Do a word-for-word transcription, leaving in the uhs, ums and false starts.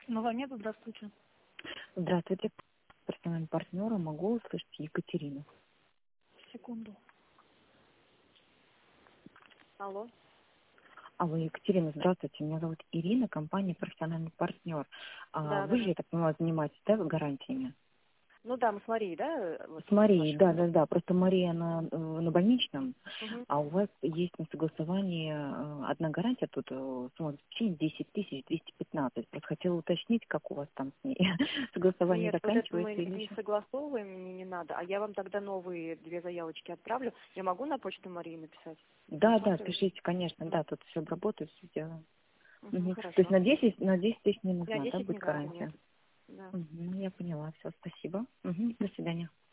Новомед, здравствуйте. Здравствуйте, профессиональным партнером могу услышать Екатерину. Секунду. Алло. Алло, Екатерина, здравствуйте. Меня зовут Ирина, компания профессиональный партнер. А Да, да, вы же, да. я так понимаю, занимаетесь, да, гарантиями? Ну да, мы с Марией, да, э, вот С Марией, вашей. да, да, да. Просто Мария, она э, на больничном, Угу. а у вас есть на согласовании э, одна гарантия, тут э, сумма обеспечения десять тысяч двести пятнадцать. Просто хотела уточнить, как у вас там с ней согласование Нет, вот это мы заканчивается или не еще? согласовываем, мне не надо. А я вам тогда новые две заявочки отправлю. Я могу на почту Марии написать? Да, да, Рассматриваете? пишите, конечно, да, тут все обработаю, все сделаю. Угу, Мгм. То есть хорошо. на десять, на десять тысяч не На нужна, да, десять будет не надо, нет. гарантия? Да. Мгм, я поняла, все, спасибо. Мгм, до свидания.